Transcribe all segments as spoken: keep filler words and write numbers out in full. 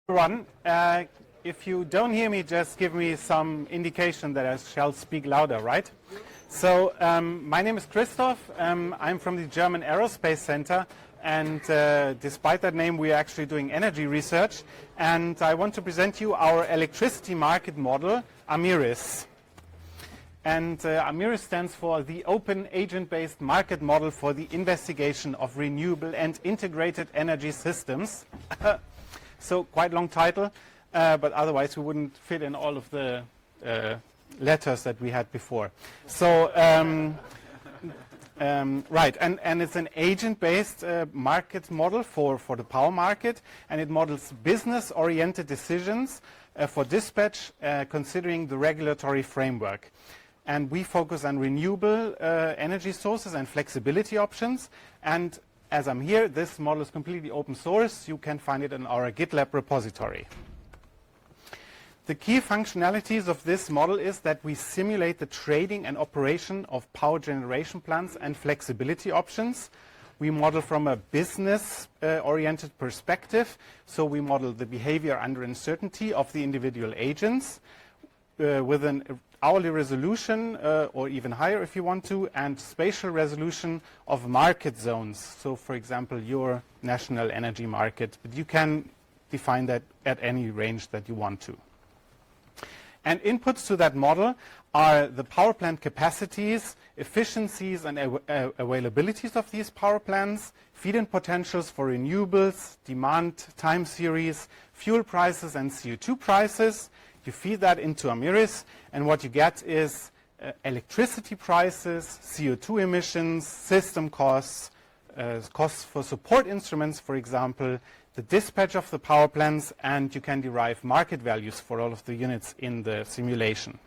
Everyone, uh, if you don't hear me, just give me some indication that I shall speak louder, right? So, um, my name is Christoph. Um, I'm from the German Aerospace Center, and uh, despite that name, we are actually doing energy research. And I want to present you our electricity market model, AMIRIS. And uh, AMIRIS stands for the Open Agent-Based Market Model for the Investigation of Renewable and Integrated Energy Systems. So quite long title, uh, but otherwise we wouldn't fit in all of the uh, letters that we had before. So, um, um, right, and, and it's an agent-based uh, market model for, for the power market, and it models business-oriented decisions uh, for dispatch uh, considering the regulatory framework. And we focus on renewable uh, energy sources and flexibility options. And as I'm here, this model is completely open source. You can find it in our GitLab repository. The key functionalities of this model is that we simulate the trading and operation of power generation plants and flexibility options. We model from a business-oriented uh, perspective. So we model the behavior under uncertainty of the individual agents uh, with an hourly resolution, uh, or even higher if you want to, and spatial resolution of market zones. So, for example, your national energy market, but you can define that at any range that you want to. And inputs to that model are the power plant capacities, efficiencies, and av uh, availabilities of these power plants, feed-in potentials for renewables, demand time series, fuel prices, and C O two prices. You feed that into AMIRIS, and what you get is uh, electricity prices, C O two emissions, system costs, uh, costs for support instruments, for example, the dispatch of the power plants, and you can derive market values for all of the units in the simulation.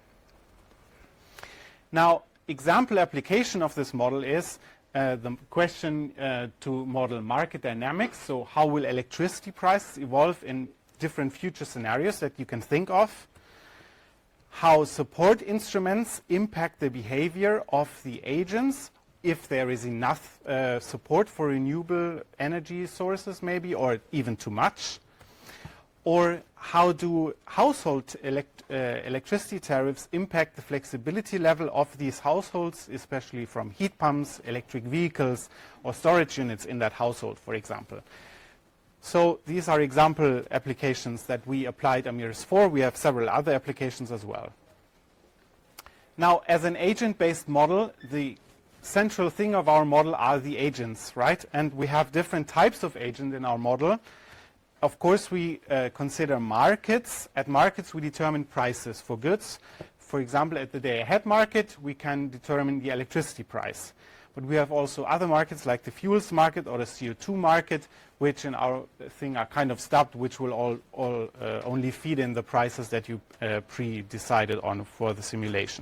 Now, example application of this model is uh, the question uh, to model market dynamics. So how will electricity prices evolve in different future scenarios that you can think of, how support instruments impact the behavior of the agents, if there is enough uh, support for renewable energy sources maybe, or even too much, or how do household elect uh, electricity tariffs impact the flexibility level of these households, especially from heat pumps, electric vehicles, or storage units in that household, for example. So these are example applications that we applied AMIRIS for. We have several other applications as well. Now, as an agent-based model, the central thing of our model are the agents, right? And we have different types of agent in our model. Of course, we uh, consider markets. At markets, we determine prices for goods. For example, at the day-ahead market, we can determine the electricity price. But we have also other markets like the fuels market or the C O two market, which in our thing are kind of stubbed, which will all, all uh, only feed in the prices that you uh, pre-decided on for the simulation.